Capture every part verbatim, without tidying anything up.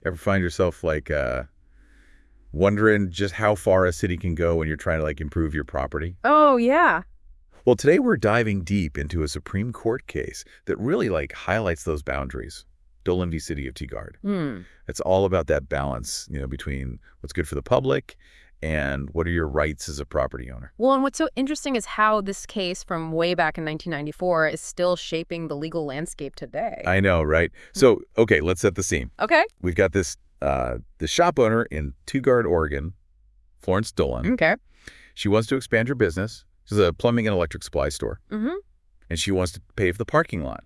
Ever find yourself like uh, wondering just how far a city can go when you're trying to like improve your property? Oh, yeah. Well, today we're diving deep into a Supreme Court case that really like highlights those boundaries. Dolan v. City of Tigard. Hmm. It's all about that balance, you know, between what's good for the public and what are your rights as a property owner. Well, and what's so interesting is how this case from way back in nineteen ninety-four is still shaping the legal landscape today. I know, right? So, okay, let's set the scene. Okay. We've got this uh, the shop owner in Tigard, Oregon, Florence Dolan. Okay. She wants to expand her business. She's a plumbing and electric supply store. Mm-hmm. And she wants to pave the parking lot.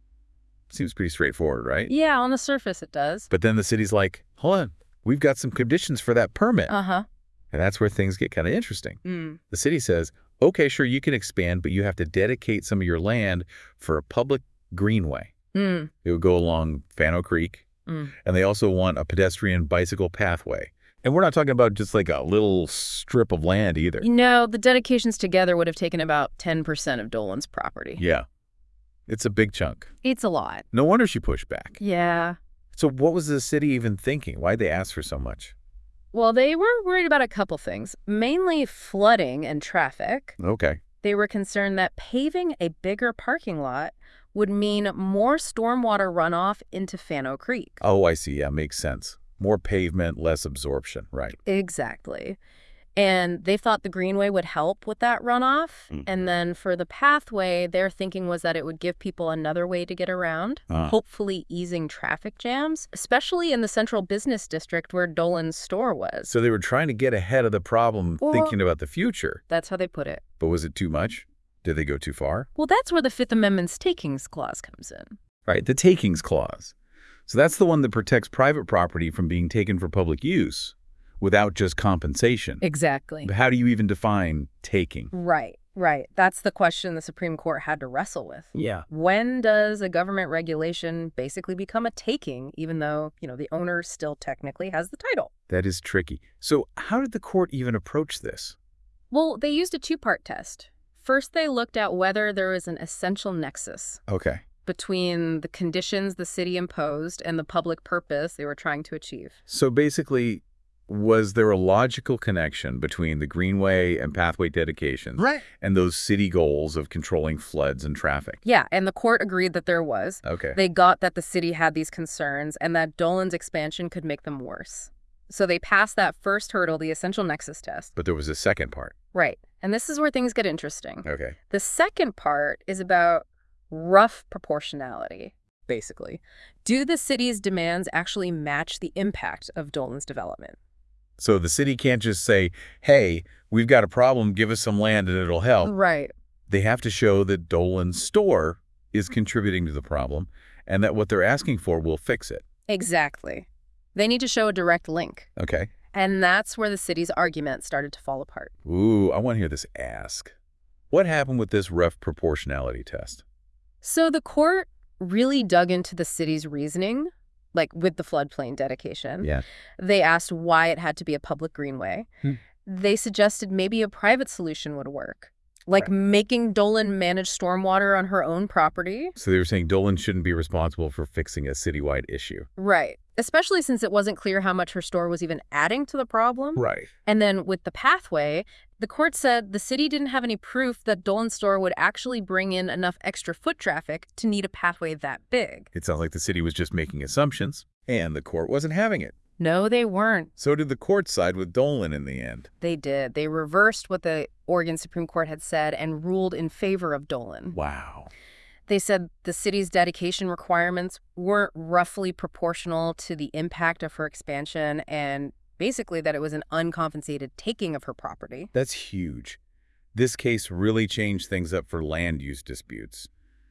Seems pretty straightforward, right? Yeah, on the surface it does. But then the city's like, hold on, we've got some conditions for that permit. Uh-huh. And that's where things get kind of interesting. Mm. The city says, okay, sure, you can expand, but you have to dedicate some of your land for a public greenway. Mm. It would go along Fano Creek. Mm. And they also want a pedestrian bicycle pathway. And we're not talking about just like a little strip of land either. You know, the dedications together would have taken about ten percent of Dolan's property. Yeah. It's a big chunk. It's a lot. No wonder she pushed back. Yeah. So what was the city even thinking? Why'd they ask for so much? Well, they were worried about a couple things, mainly flooding and traffic. Okay. They were concerned that paving a bigger parking lot would mean more stormwater runoff into Fano Creek. Oh, I see. Yeah, makes sense. More pavement, less absorption. Right. Exactly. And they thought the greenway would help with that runoff. Mm. And then for the pathway, their thinking was that it would give people another way to get around, Uh. hopefully easing traffic jams, especially in the central business district where Dolan's store was. So they were trying to get ahead of the problem, Well- thinking about the future. That's how they put it. But was it too much? Did they go too far? Well, that's where the Fifth Amendment's takings clause comes in. Right, the takings clause. So that's the one that protects private property from being taken for public use without just compensation. Exactly. But how do you even define taking? Right, right. That's the question the Supreme Court had to wrestle with. Yeah. When does a government regulation basically become a taking, even though, you know, the owner still technically has the title? That is tricky. So how did the court even approach this? Well, they used a two-part test. First, they looked at whether there was an essential nexus Okay. between the conditions the city imposed and the public purpose they were trying to achieve. So basically, was there a logical connection between the greenway and pathway dedications Right. and those city goals of controlling floods and traffic? Yeah, and the court agreed that there was. Okay. They got that the city had these concerns and that Dolan's expansion could make them worse. So they passed that first hurdle, the essential nexus test. But there was a second part. Right. And this is where things get interesting. Okay. The second part is about rough proportionality, basically. Do the city's demands actually match the impact of Dolan's development? So the city can't just say, hey, we've got a problem, give us some land and it'll help. Right. They have to show that Dolan's store is contributing to the problem and that what they're asking for will fix it. Exactly. They need to show a direct link. Okay. And that's where the city's argument started to fall apart. Ooh, I want to hear this ask. What happened with this rough proportionality test? So the court really dug into the city's reasoning, like with the floodplain dedication. Yeah. They asked why it had to be a public greenway. Hmm. They suggested maybe a private solution would work, like Right. making Dolan manage stormwater on her own property. So they were saying Dolan shouldn't be responsible for fixing a citywide issue. Right. Especially since it wasn't clear how much her store was even adding to the problem. Right. And then with the pathway, the court said the city didn't have any proof that Dolan's store would actually bring in enough extra foot traffic to need a pathway that big. It sounds like the city was just making assumptions, and the court wasn't having it. No, they weren't. So did the court side with Dolan in the end. They did. They reversed what the Oregon Supreme Court had said and ruled in favor of Dolan. Wow. They said the city's dedication requirements weren't roughly proportional to the impact of her expansion and basically that it was an uncompensated taking of her property. That's huge. This case really changed things up for land use disputes.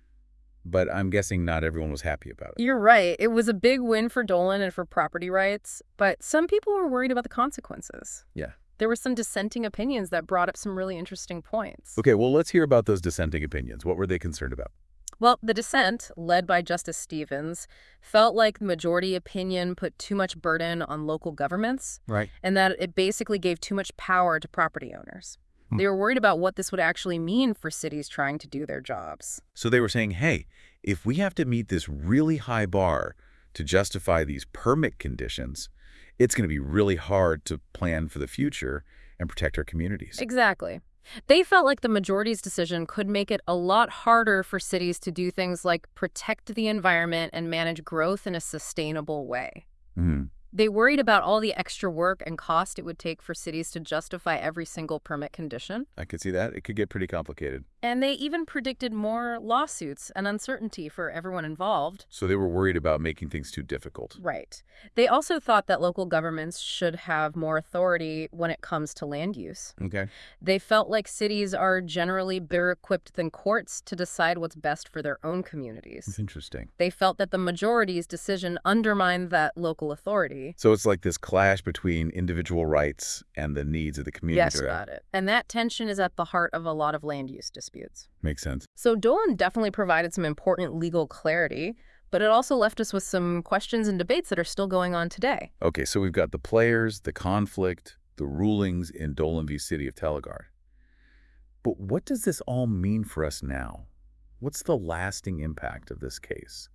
But I'm guessing not everyone was happy about it. You're right. It was a big win for Dolan and for property rights, but some people were worried about the consequences. Yeah. There were some dissenting opinions that brought up some really interesting points. Okay, well, let's hear about those dissenting opinions. What were they concerned about? Well, the dissent, led by Justice Stevens, felt like the majority opinion put too much burden on local governments Right. and that it basically gave too much power to property owners. Hmm. They were worried about what this would actually mean for cities trying to do their jobs. So they were saying, hey, if we have to meet this really high bar to justify these permit conditions, it's going to be really hard to plan for the future and protect our communities. Exactly. They felt like the majority's decision could make it a lot harder for cities to do things like protect the environment and manage growth in a sustainable way. Mhm. They worried about all the extra work and cost it would take for cities to justify every single permit condition. I could see that. It could get pretty complicated. And they even predicted more lawsuits and uncertainty for everyone involved. So they were worried about making things too difficult. Right. They also thought that local governments should have more authority when it comes to land use. Okay. They felt like cities are generally better equipped than courts to decide what's best for their own communities. That's interesting. They felt that the majority's decision undermined that local authority. So it's like this clash between individual rights and the needs of the community. Yes, got it. And that tension is at the heart of a lot of land use disputes. Makes sense. So Dolan definitely provided some important legal clarity, but it also left us with some questions and debates that are still going on today. Okay, so we've got the players, the conflict, the rulings in Dolan v. City of Talagard. But what does this all mean for us now? What's the lasting impact of this case?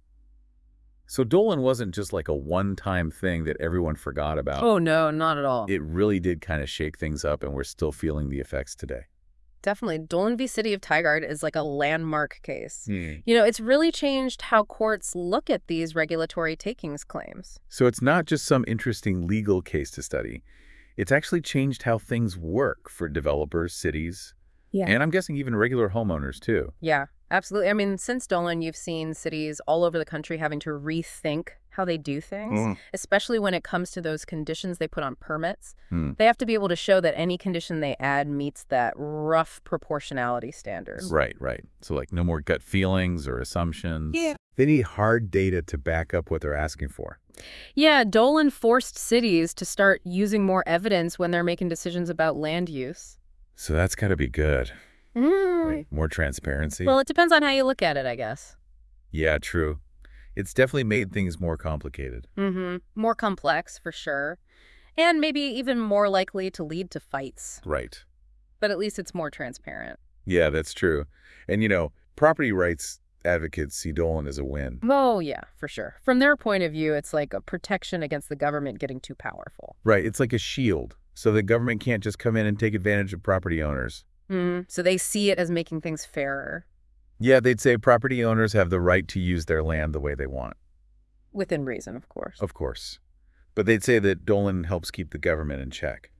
So Dolan wasn't just like a one-time thing that everyone forgot about. Oh, no, not at all. It really did kind of shake things up, and we're still feeling the effects today. Definitely. Dolan v. City of Talagard is like a landmark case. Hmm. You know, it's really changed how courts look at these regulatory takings claims. So it's not just some interesting legal case to study. It's actually changed how things work for developers, cities, Yeah. and I'm guessing even regular homeowners too. Yeah, absolutely. I mean, since Dolan, you've seen cities all over the country having to rethink how they do things, Mm. especially when it comes to those conditions they put on permits. Hmm. They have to be able to show that any condition they add meets that rough proportionality standard. Right, right. So like no more gut feelings or assumptions. Yeah. They need hard data to back up what they're asking for. Yeah, Dolan forced cities to start using more evidence when they're making decisions about land use. So that's got to be good. Mm. Right? More transparency. Well, it depends on how you look at it, I guess. Yeah, true. It's definitely made things more complicated. Mm-hmm. More complex, for sure. And maybe even more likely to lead to fights. Right. But at least it's more transparent. Yeah, that's true. And, you know, property rights advocates see Dolan as a win. Oh, yeah, for sure. From their point of view, it's like a protection against the government getting too powerful. Right. It's like a shield. So the government can't just come in and take advantage of property owners. Mm-hmm. So they see it as making things fairer. Yeah, they'd say property owners have the right to use their land the way they want. Within reason, of course. Of course. But they'd say that Dolan helps keep the government in check.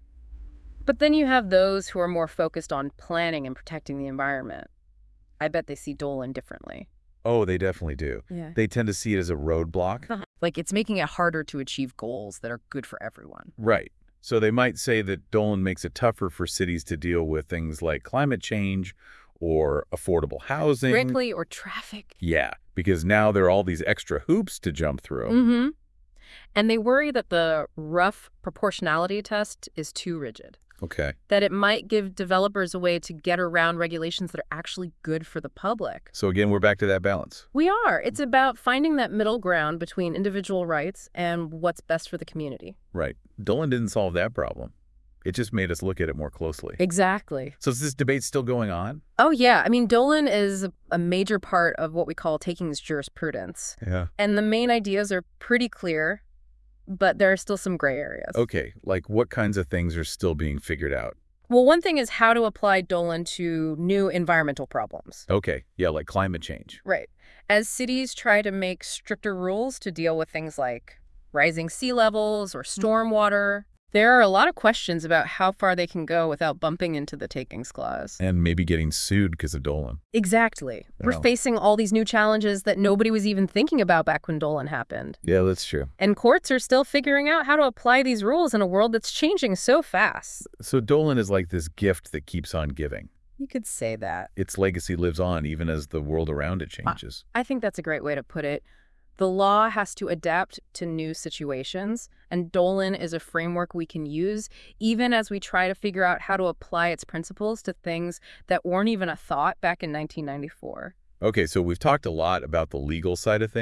But then you have those who are more focused on planning and protecting the environment. I bet they see Dolan differently. Oh, they definitely do. Yeah. They tend to see it as a roadblock. Like it's making it harder to achieve goals that are good for everyone. Right. So they might say that Dolan makes it tougher for cities to deal with things like climate change or affordable housing. Frankly, or traffic. Yeah, because now there are all these extra hoops to jump through. Mm-hmm. And they worry that the rough proportionality test is too rigid. Okay. That it might give developers a way to get around regulations that are actually good for the public. So again, we're back to that balance. We are. It's about finding that middle ground between individual rights and what's best for the community. Right. Dolan didn't solve that problem. It just made us look at it more closely. Exactly. So is this debate still going on? Oh, yeah. I mean, Dolan is a major part of what we call takings jurisprudence. Yeah. And the main ideas are pretty clear, but there are still some gray areas. Okay, like what kinds of things are still being figured out? Well, one thing is how to apply Dolan to new environmental problems. Okay, yeah, like climate change. Right. As cities try to make stricter rules to deal with things like rising sea levels or stormwater, there are a lot of questions about how far they can go without bumping into the takings clause. And maybe getting sued because of Dolan. Exactly. We're Wow. facing all these new challenges that nobody was even thinking about back when Dolan happened. Yeah, that's true. And courts are still figuring out how to apply these rules in a world that's changing so fast. So Dolan is like this gift that keeps on giving. You could say that. Its legacy lives on even as the world around it changes. I think that's a great way to put it. The law has to adapt to new situations, and Dolan is a framework we can use even as we try to figure out how to apply its principles to things that weren't even a thought back in nineteen ninety-four. Okay, so we've talked a lot about the legal side of things,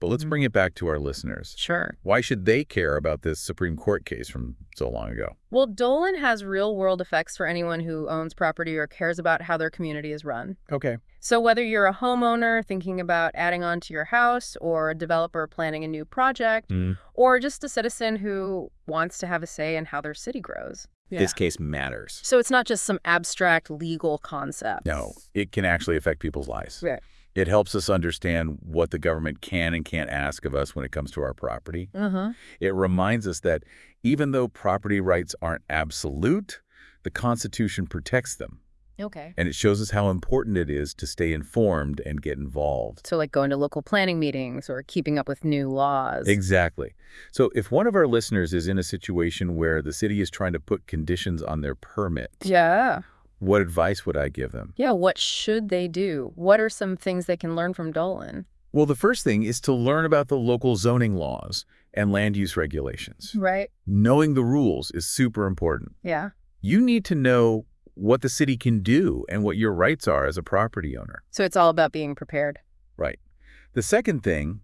But let's Mhm. bring it back to our listeners. Sure. Why should they care about this Supreme Court case from so long ago? Well, Dolan has real-world effects for anyone who owns property or cares about how their community is run. Okay. So whether you're a homeowner thinking about adding on to your house, or a developer planning a new project, Mm. or just a citizen who wants to have a say in how their city grows. This case matters. So it's not just some abstract legal concept. No, it can actually affect people's lives. Right. It helps us understand what the government can and can't ask of us when it comes to our property. Uh-huh. It reminds us that even though property rights aren't absolute, the Constitution protects them. Okay. And it shows us how important it is to stay informed and get involved. So like going to local planning meetings or keeping up with new laws. Exactly. So if one of our listeners is in a situation where the city is trying to put conditions on their permit, Yeah. what advice would I give them? Yeah, what should they do? What are some things they can learn from Dolan? Well, the first thing is to learn about the local zoning laws and land use regulations. Right. Knowing the rules is super important. Yeah. You need to know what the city can do and what your rights are as a property owner. So it's all about being prepared. Right. The second thing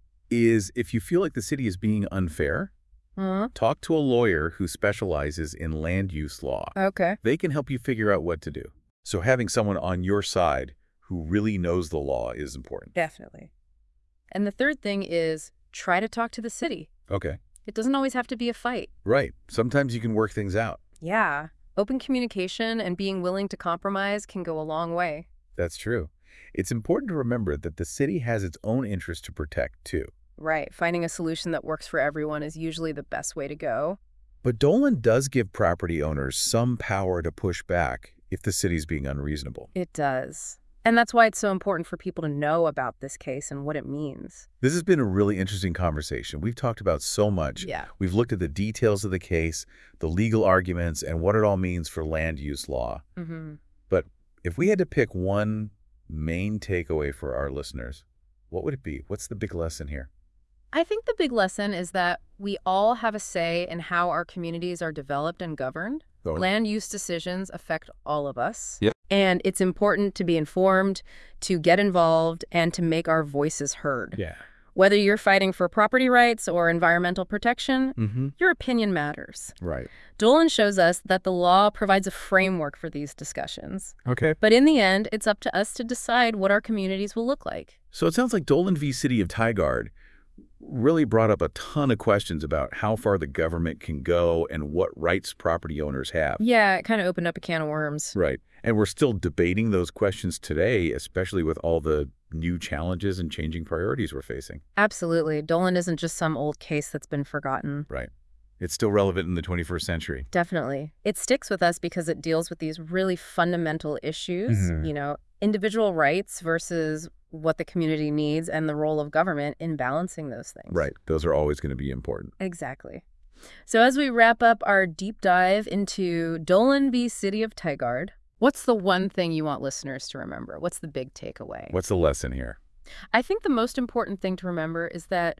is if you feel like the city is being unfair, Uh-huh. talk to a lawyer who specializes in land use law. Okay. They can help you figure out what to do. So having someone on your side who really knows the law is important. Definitely. And the third thing is try to talk to the city. Okay. It doesn't always have to be a fight. Right. Sometimes you can work things out. Yeah. Open communication and being willing to compromise can go a long way. That's true. It's important to remember that the city has its own interests to protect, too. Right. Finding a solution that works for everyone is usually the best way to go. But Dolan does give property owners some power to push back if the city's being unreasonable. It does. And that's why it's so important for people to know about this case and what it means. This has been a really interesting conversation. We've talked about so much. Yeah. We've looked at the details of the case, the legal arguments, and what it all means for land use law. Mm-hmm. But if we had to pick one main takeaway for our listeners, what would it be? What's the big lesson here? I think the big lesson is that we all have a say in how our communities are developed and governed. Go on. Land use decisions affect all of us. Yep. And it's important to be informed, to get involved, and to make our voices heard. Yeah. Whether you're fighting for property rights or environmental protection, Mm-hmm. your opinion matters. Right. Dolan shows us that the law provides a framework for these discussions. Okay. But in the end, it's up to us to decide what our communities will look like. So it sounds like Dolan v. City of Tigard really brought up a ton of questions about how far the government can go and what rights property owners have. Yeah, it kind of opened up a can of worms. Right. And we're still debating those questions today, especially with all the new challenges and changing priorities we're facing. Absolutely. Dolan isn't just some old case that's been forgotten. Right. It's still relevant in the twenty-first century. Definitely. It sticks with us because it deals with these really fundamental issues, Mhm. you know, individual rights versus what the community needs and the role of government in balancing those things. Right. Those are always going to be important. Exactly. So as we wrap up our deep dive into Dolan v. City of Tigard, what's the one thing you want listeners to remember? What's the big takeaway? What's the lesson here? I think the most important thing to remember is that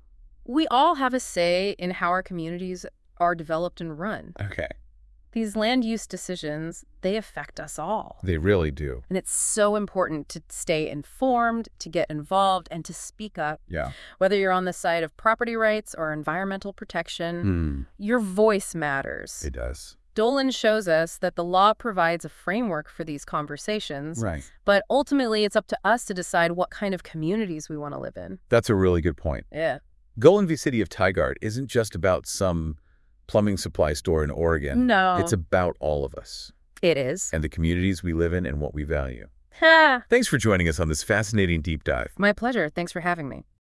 we all have a say in how our communities are developed and run. Okay. These land use decisions, they affect us all. They really do. And it's so important to stay informed, to get involved, and to speak up. Yeah. Whether you're on the side of property rights or environmental protection, Hmm. your voice matters. It does. Dolan shows us that the law provides a framework for these conversations, Right. but ultimately it's up to us to decide what kind of communities we want to live in. That's a really good point. Yeah. Dolan v. City of Tigard isn't just about some plumbing supply store in Oregon. No. It's about all of us It is. and the communities we live in and what we value. Ha! Thanks for joining us on this fascinating deep dive. My pleasure. Thanks for having me.